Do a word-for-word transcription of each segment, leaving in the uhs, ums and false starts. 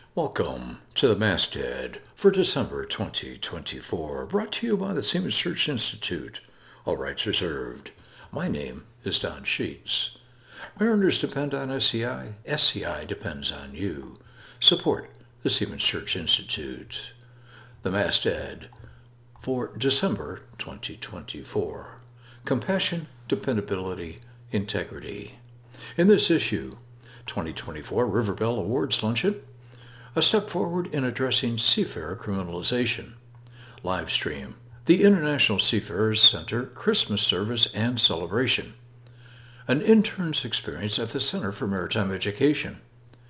Welcome to the Masthead for December twenty twenty-four, brought to you by the Seaman's Church Institute. All rights reserved. My name is Don Sheets. Mariners depend on S C I. S C I depends on you. Support the Seaman's Church Institute. The Masthead for December twenty twenty-four. Compassion, dependability, integrity. In this issue, twenty twenty-four River Bell Awards Luncheon, a step forward in addressing seafarer criminalization. Live stream, the International Seafarers Center Christmas Service and Celebration. An intern's experience at the Center for Maritime Education.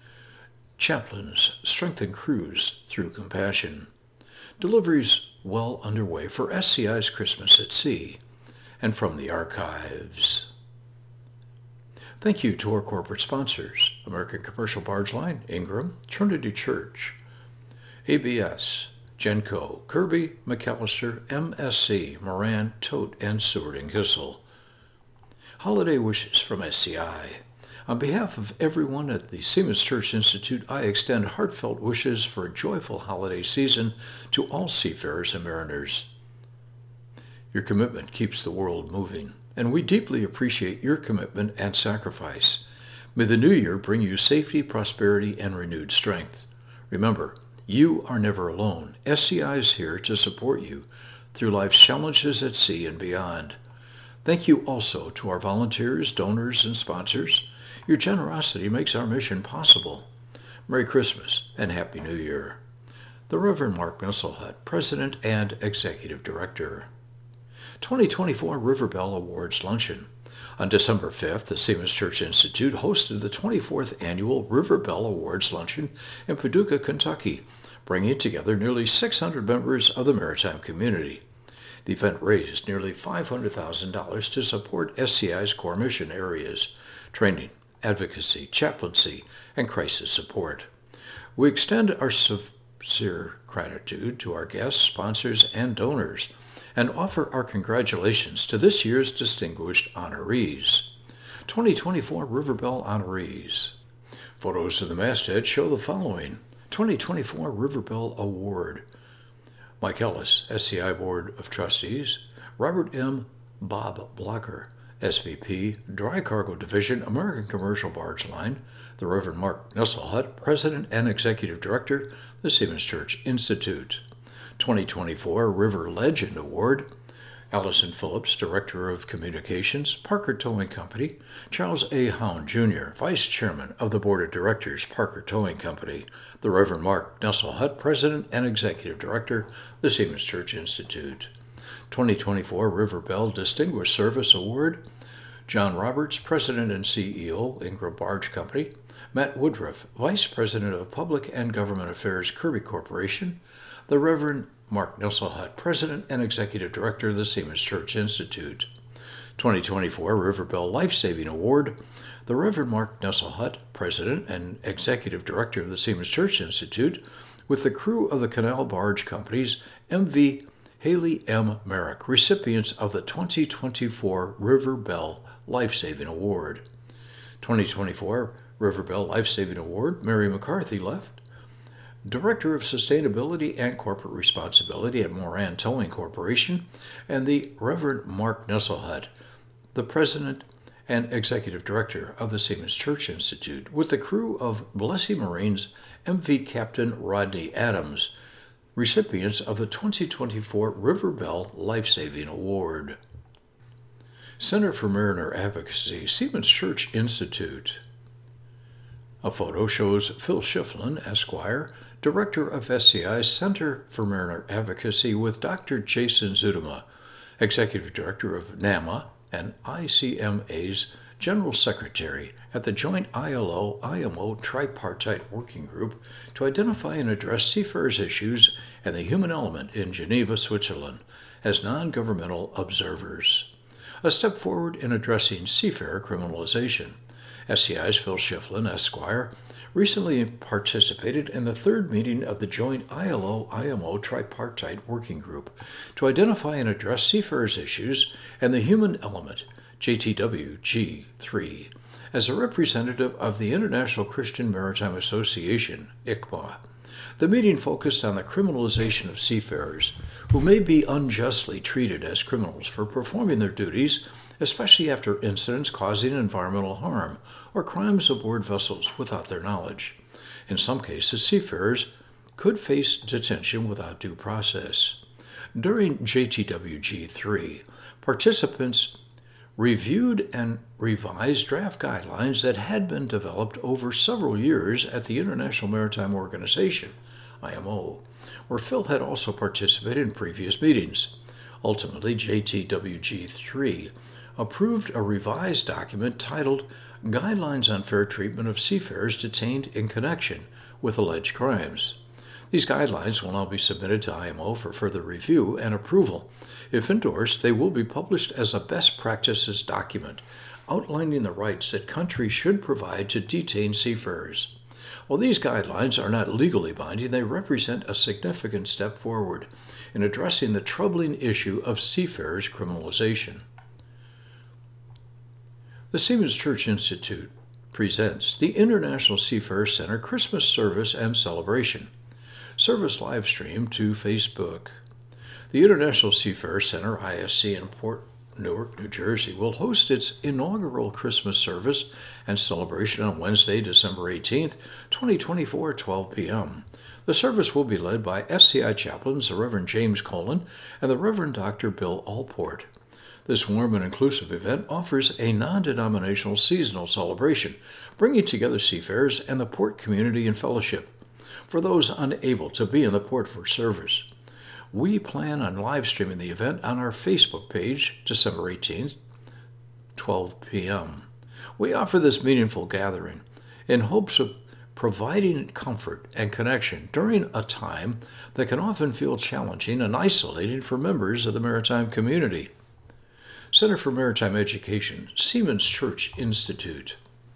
Chaplains strengthen crews through compassion. Deliveries well underway for S C I's Christmas at Sea. And from the archives. Thank you to our corporate sponsors, American Commercial Barge Line, Ingram, Trinity Church, A B S, Genco, Kirby, McAllister, M S C, Moran, Tote, and Seward and Kissel. Holiday wishes from S C I. On behalf of everyone at the Seaman's Church Institute, I extend heartfelt wishes for a joyful holiday season to all seafarers and mariners. Your commitment keeps the world moving, and we deeply appreciate your commitment and sacrifice. May the new year bring you safety, prosperity, and renewed strength. Remember, you are never alone. S C I is here to support you through life's challenges at sea and beyond. Thank you also to our volunteers, donors, and sponsors. Your generosity makes our mission possible. Merry Christmas and Happy New Year. The Reverend Mark Messelhut, President and Executive Director. twenty twenty-four River Bell Awards Luncheon. On December fifth, the Seaman's Church Institute hosted the twenty-fourth Annual River Bell Awards Luncheon in Paducah, Kentucky, bringing together nearly six hundred members of the maritime community. The event raised nearly five hundred thousand dollars to support S C I's core mission areas: training, advocacy, chaplaincy, and crisis support. We extend our sincere gratitude to our guests, sponsors, and donors, and offer our congratulations to this year's distinguished honorees. twenty twenty-four River Bell honorees. Photos of the masthead show the following. twenty twenty-four River Bell Award. Mike Ellis, S C I Board of Trustees. Robert M. Bob Blocker, S V P, Dry Cargo Division, American Commercial Barge Line. The Reverend Mark Messelhut, President and Executive Director, the Seaman's Church Institute. twenty twenty-four River Legend Award. Allison Phillips, Director of Communications, Parker Towing Company. Charles A. Hound, Junior, Vice Chairman of the Board of Directors, Parker Towing Company. The Reverend Mark Messelhut, President and Executive Director, the Seaman's Church Institute. twenty twenty-four River Bell Distinguished Service Award. John Roberts, President and C E O, Ingram Barge Company. Matt Woodruff, Vice President of Public and Government Affairs, Kirby Corporation. The Reverend Mark Messelhut, President and Executive Director of the Seaman's Church Institute. twenty twenty-four River Bell Life-Saving Award. The Reverend Mark Messelhut, President and Executive Director of the Seaman's Church Institute, with the crew of the Canal Barge Company's M V Haley M. Merrick, recipients of the twenty twenty-four River Bell Life-Saving Award. twenty twenty-four River Bell Life-Saving Award, Mary McCarthy left, Director of Sustainability and Corporate Responsibility at Moran Towing Corporation, and the Reverend Mark Messelhut, the President and Executive Director of the Seaman's Church Institute, with the crew of Blessing Marine's M V Captain Rodney Adams, recipients of the twenty twenty-four River Bell Life-Saving Award. Center for Mariner Advocacy, Seaman's Church Institute. A photo shows Phil Schifflin, Esquire, Director of S C I's Center for Mariner Advocacy, with Doctor Jason Zudema, Executive Director of NAMA and I C M A's General Secretary, at the joint I L O I M O Tripartite Working Group to identify and address seafarers' issues and the human element in Geneva, Switzerland, as non-governmental observers. A step forward in addressing seafarer criminalization. S C I's Phil Schifflin, Esquire, recently participated in the third meeting of the joint I L O I M O Tripartite Working Group to identify and address seafarers' issues and the human element, J T W G three, as a representative of the International Christian Maritime Association, I C M A. The meeting focused on the criminalization of seafarers who may be unjustly treated as criminals for performing their duties, especially after incidents causing environmental harm or crimes aboard vessels without their knowledge. In some cases, seafarers could face detention without due process. During J T W G three, participants reviewed and revised draft guidelines that had been developed over several years at the International Maritime Organization, I M O, where Phil had also participated in previous meetings. Ultimately, J T W G three approved a revised document titled Guidelines on Fair Treatment of Seafarers Detained in Connection with Alleged Crimes. These guidelines will now be submitted to I M O for further review and approval. If endorsed, they will be published as a best practices document, outlining the rights that countries should provide to detained seafarers. While these guidelines are not legally binding, they represent a significant step forward in addressing the troubling issue of seafarers' criminalization. The Seamen's Church Institute presents the International Seafarer Center Christmas Service and Celebration. Service live stream to Facebook. The International Seafarer Center, I S C, in Port Newark, New Jersey, will host its inaugural Christmas service and celebration on Wednesday, December eighteenth, twenty twenty-four at twelve p.m. The service will be led by S C I chaplains, the Reverend James Colin and the Reverend Doctor Bill Allport. This warm and inclusive event offers a non-denominational seasonal celebration, bringing together seafarers and the port community in fellowship. For those unable to be in the port for service, we plan on live streaming the event on our Facebook page, December eighteenth, twelve p.m. We offer this meaningful gathering in hopes of providing comfort and connection during a time that can often feel challenging and isolating for members of the maritime community. Center for Maritime Education, Seamen's Church Institute.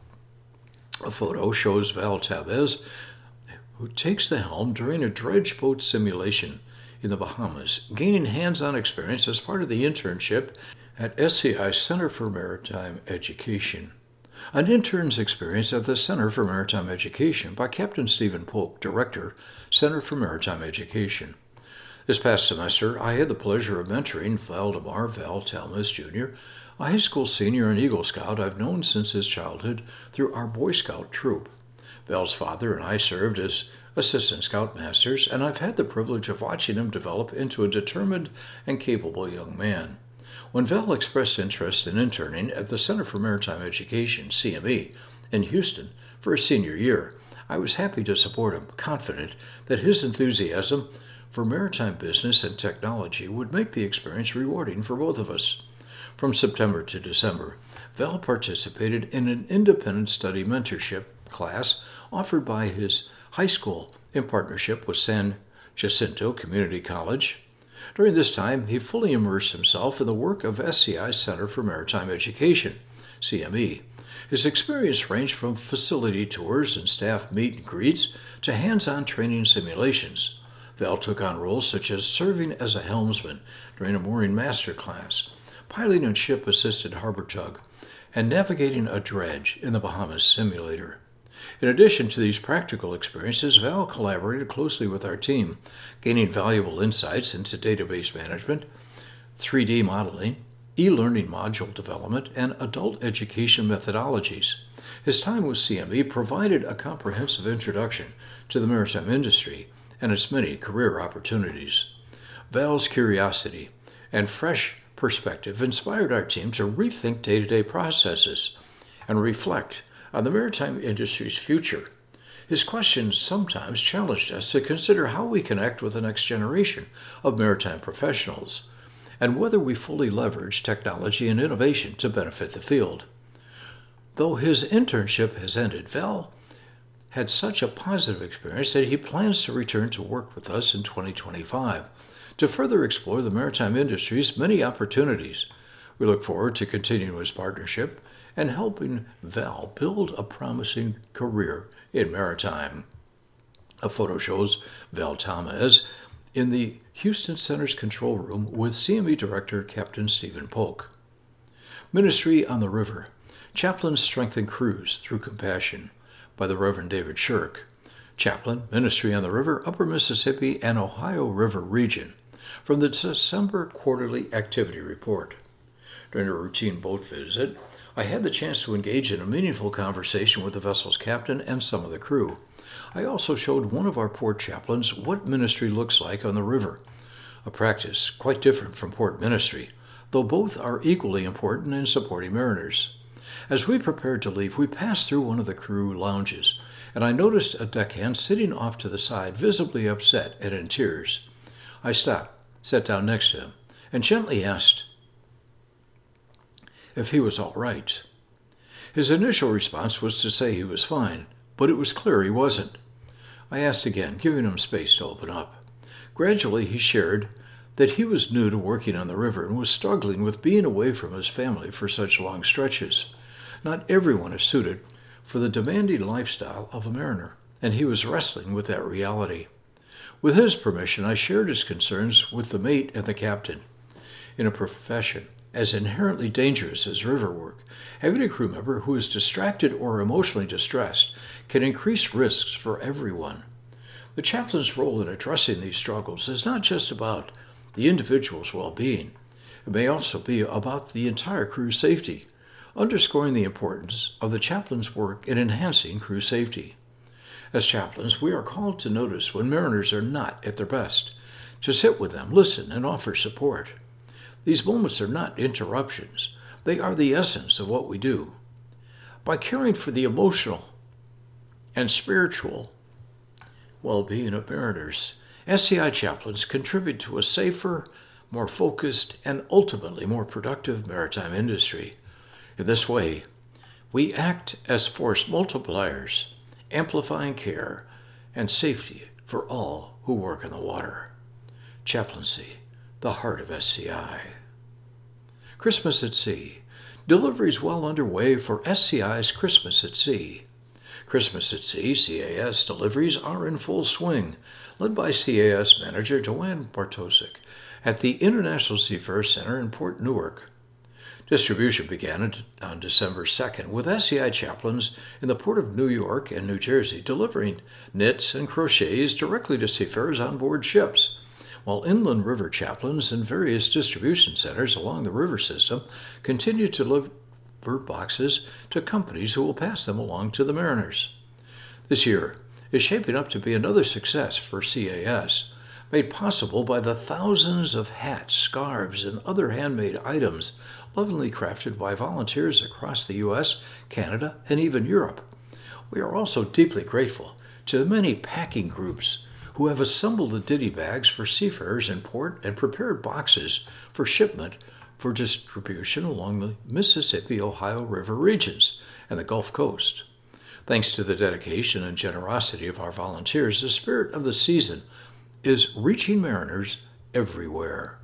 A photo shows Val Tavez, who takes the helm during a dredge boat simulation in the Bahamas, gaining hands-on experience as part of the internship at S C I Center for Maritime Education. An intern's experience at the Center for Maritime Education by Captain Stephen Polk, Director, Center for Maritime Education. This past semester, I had the pleasure of mentoring Valdemar Val Talmas, Junior, a high school senior and Eagle Scout I've known since his childhood through our Boy Scout troop. Val's father and I served as assistant scoutmasters, and I've had the privilege of watching him develop into a determined and capable young man. When Val expressed interest in interning at the Center for Maritime Education, C M E, in Houston for his senior year, I was happy to support him, confident that his enthusiasm for maritime business and technology would make the experience rewarding for both of us. From September to December, Val participated in an independent study mentorship class offered by his high school in partnership with San Jacinto Community College. During this time, he fully immersed himself in the work of S C I's Center for Maritime Education, C M E. His experience ranged from facility tours and staff meet and greets to hands-on training simulations. Val took on roles such as serving as a helmsman during a mooring master class, piloting a ship-assisted harbor tug, and navigating a dredge in the Bahamas simulator. In addition to these practical experiences, Val collaborated closely with our team, gaining valuable insights into database management, three D modeling, e-learning module development, and adult education methodologies. His time with C M E provided a comprehensive introduction to the maritime industry and its many career opportunities. Val's curiosity and fresh perspective inspired our team to rethink day-to-day processes and reflect on the maritime industry's future. His questions sometimes challenged us to consider how we connect with the next generation of maritime professionals and whether we fully leverage technology and innovation to benefit the field. Though his internship has ended, Val had such a positive experience that he plans to return to work with us in twenty twenty-five to further explore the maritime industry's many opportunities. We look forward to continuing his partnership and helping Val build a promising career in maritime. A photo shows Val Talmas in the Houston Center's control room with C M E Director Captain Stephen Polk. Ministry on the River, Chaplains Strengthen Crews Through Compassion by the Reverend David Shirk. Chaplain, Ministry on the River, Upper Mississippi, and Ohio River Region, from the December Quarterly Activity Report. During a routine boat visit, I had the chance to engage in a meaningful conversation with the vessel's captain and some of the crew. I also showed one of our port chaplains what ministry looks like on the river, a practice quite different from port ministry, though both are equally important in supporting mariners. As we prepared to leave, we passed through one of the crew lounges, and I noticed a deckhand sitting off to the side, visibly upset and in tears. I stopped, sat down next to him, and gently asked if he was all right. His initial response was to say he was fine, but it was clear he wasn't. I asked again, giving him space to open up. Gradually, he shared that he was new to working on the river and was struggling with being away from his family for such long stretches. Not everyone is suited for the demanding lifestyle of a mariner, and he was wrestling with that reality. With his permission, I shared his concerns with the mate and the captain. In a profession as inherently dangerous as river work, having a crew member who is distracted or emotionally distressed can increase risks for everyone. The chaplain's role in addressing these struggles is not just about the individual's well-being. It may also be about the entire crew's safety, underscoring the importance of the chaplain's work in enhancing crew safety. As chaplains, we are called to notice when mariners are not at their best, to sit with them, listen, and offer support. These moments are not interruptions. They are the essence of what we do. By caring for the emotional and spiritual well-being of mariners, S C I chaplains contribute to a safer, more focused, and ultimately more productive maritime industry. In this way, we act as force multipliers, amplifying care and safety for all who work in the water. Chaplaincy, the heart of S C I. Christmas at Sea. Deliveries well underway for S C I's Christmas at Sea. Christmas at Sea, C A S, deliveries are in full swing, led by C A S manager Joanne Bartosik at the International Seafarer Center in Port Newark. Distribution began on December second with S C I chaplains in the Port of New York and New Jersey delivering knits and crochets directly to seafarers on board ships, while inland river chaplains in various distribution centers along the river system continue to deliver boxes to companies who will pass them along to the mariners. This year is shaping up to be another success for C A S, made possible by the thousands of hats, scarves, and other handmade items lovingly crafted by volunteers across the U S, Canada, and even Europe. We are also deeply grateful to the many packing groups who have assembled the ditty bags for seafarers in port and prepared boxes for shipment for distribution along the Mississippi-Ohio River regions and the Gulf Coast. Thanks to the dedication and generosity of our volunteers, the spirit of the season is reaching mariners everywhere.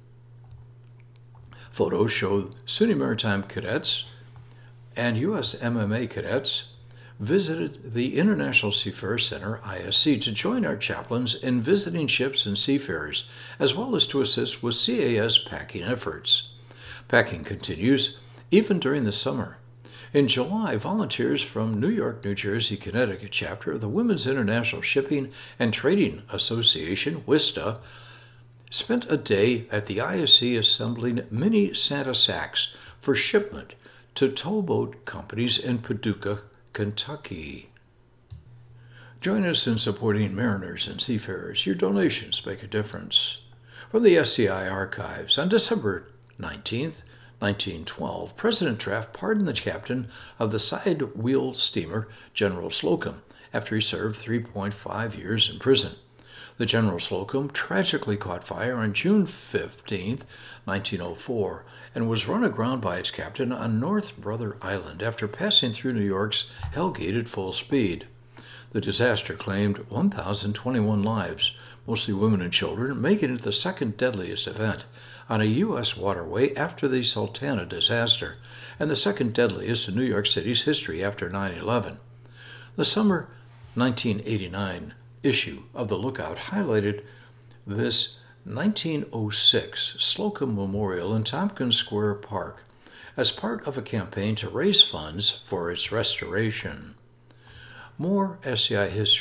Photos show S U N Y Maritime cadets and U S M M A cadets visited the International Seafarer Center, I S C, to join our chaplains in visiting ships and seafarers, as well as to assist with C A S packing efforts. Packing continues even during the summer. In July, volunteers from New York, New Jersey, Connecticut chapter of the Women's International Shipping and Trading Association, WISTA, spent a day at the I S C assembling mini Santa sacks for shipment to towboat companies in Paducah, Kentucky. Join us in supporting mariners and seafarers. Your donations make a difference. From the S C I archives, on December nineteenth, nineteen twelve, President Taft pardoned the captain of the side-wheel steamer General Slocum after he served three point five years in prison. The General Slocum tragically caught fire on June fifteenth, nineteen oh four, and was run aground by its captain on North Brother Island after passing through New York's Hell Gate at full speed. The disaster claimed one thousand twenty-one lives, mostly women and children, making it the second deadliest event on a U S waterway after the Sultana disaster, and the second deadliest in New York City's history after nine eleven. The summer nineteen eighty-nine issue of The Lookout highlighted this nineteen oh six Slocum Memorial in Tompkins Square Park as part of a campaign to raise funds for its restoration. More S C I history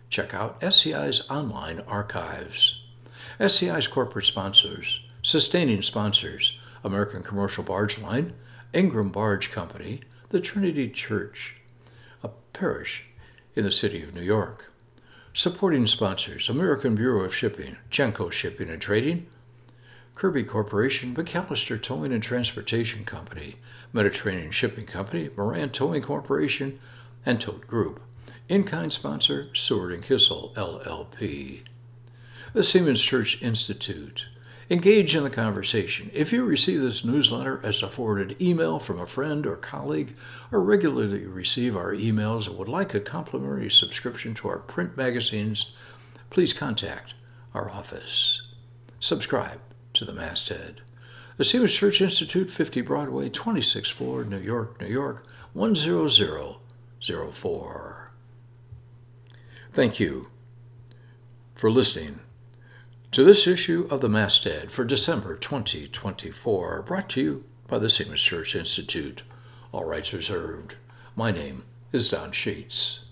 check out S C I's online archives. S C I's corporate sponsors, sustaining sponsors, American Commercial Barge Line, Ingram Barge Company, the Trinity Church, a parish in the city of New York. Supporting sponsors, American Bureau of Shipping, Genco Shipping and Trading, Kirby Corporation, McAllister Towing and Transportation Company, Mediterranean Shipping Company, Moran Towing Corporation, and Tote Group. In-kind sponsor, Seward and Kissel, L L P. The Seamen's Church Institute. Engage in the conversation. If you receive this newsletter as a forwarded email from a friend or colleague, or regularly receive our emails and would like a complimentary subscription to our print magazines, please contact our office. Subscribe to the Masthead. The Seamen's Church Institute, fifty Broadway, twenty-sixth floor, New York, New York, one zero zero zero four. Thank you for listening to this issue of the Masthead for December twenty twenty-four, brought to you by the Seamen's Church Institute. All rights reserved. My name is Don Sheets.